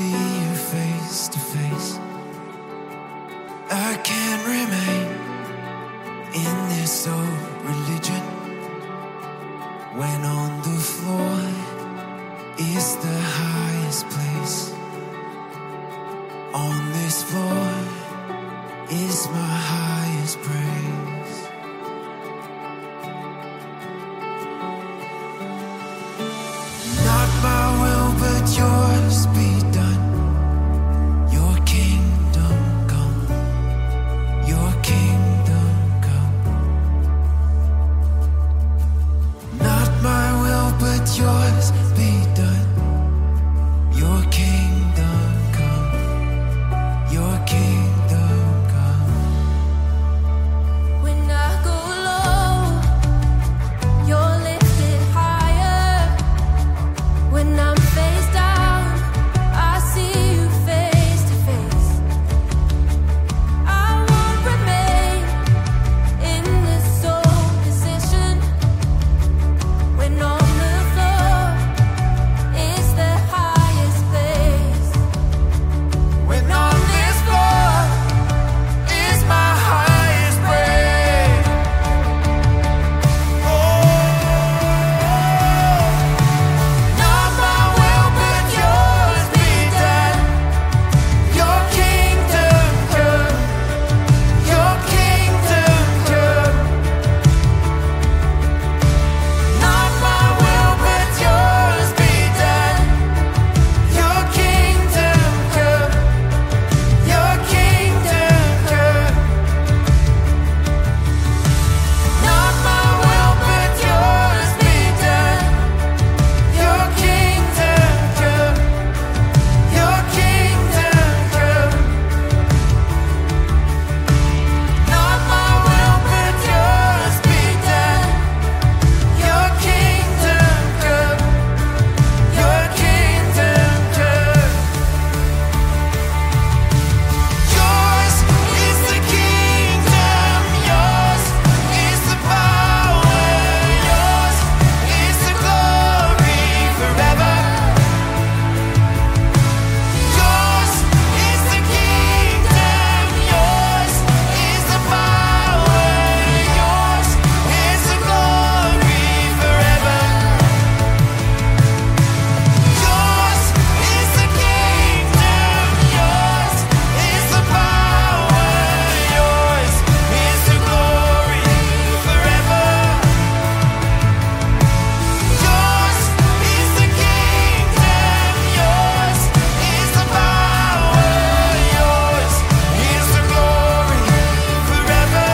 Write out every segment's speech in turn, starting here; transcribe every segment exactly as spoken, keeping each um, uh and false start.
see you face to face. I can't remain in this old religion when on the floor is the highest place. On this floor is my highest praise. Not my will but yours be done. Your kingdom come. Your kingdom come. Not my will but yours be done. Your kingdom come. Your kingdom come. When I go low, you're lifted higher. When I'm face down, I see you face to face. I won't remain in this old position when on the floor is the highest place. When on this floor is my highest praise. Not my will but yours be done. Your kingdom come. Your kingdom come. Not my will but yours be done. Your kingdom come. Your kingdom come. Not my will but yours be done. Your kingdom come. Your kingdom come. Not my will but yours be done. Your kingdom come. Your kingdom come. Yours is the kingdom, yours is the power, yours is the glory forever. Yours is the kingdom, yours is the power, yours is the glory forever. Yours is the kingdom, yours is the power, yours is the glory forever. Yours is the kingdom, yours is the power, yours is the glory forever.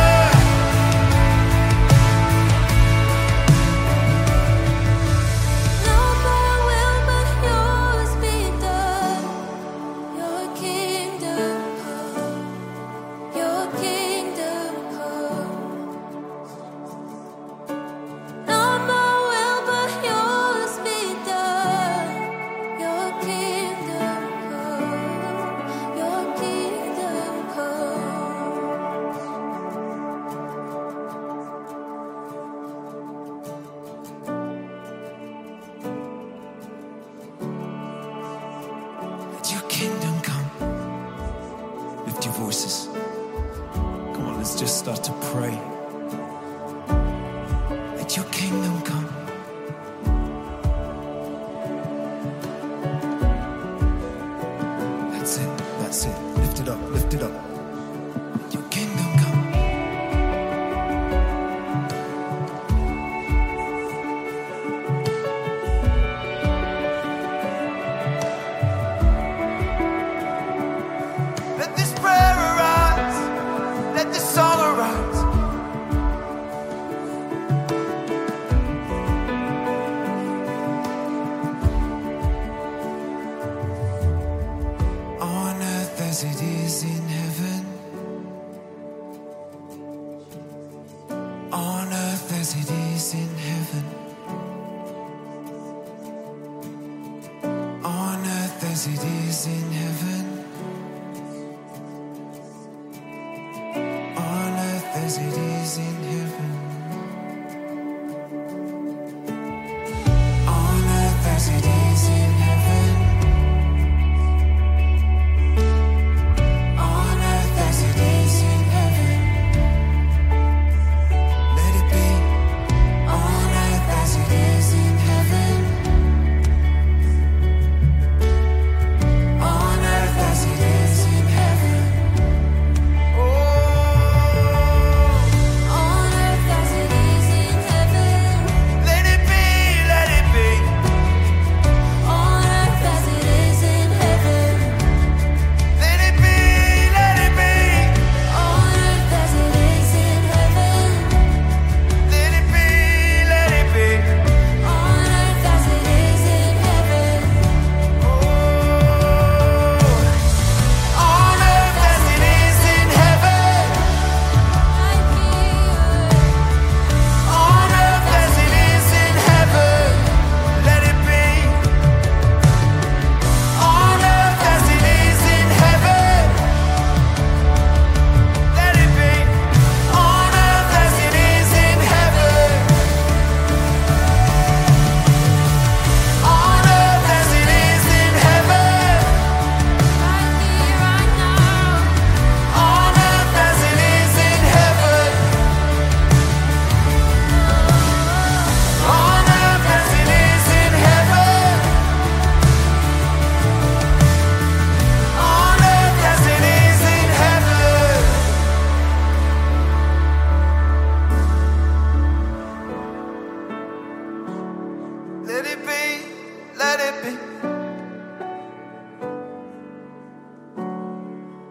Not my will but yours be done. Your kingdom come. Your kingdom come. Not my will but yours be done. Your kingdom come. Your kingdom Let your kingdom come. Lift your voices. Come on, let's just start to pray. Let your kingdom come. That's it, that's it. Lift it up, lift it up. Let your kingdom come. Let this prayer arise. Let this song arise. On earth as it is in heaven. On earth as it is in heaven. On earth as it is in heaven. On earth as it is in heaven. On earth as it is in heaven.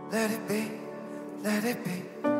Let it be, let it be.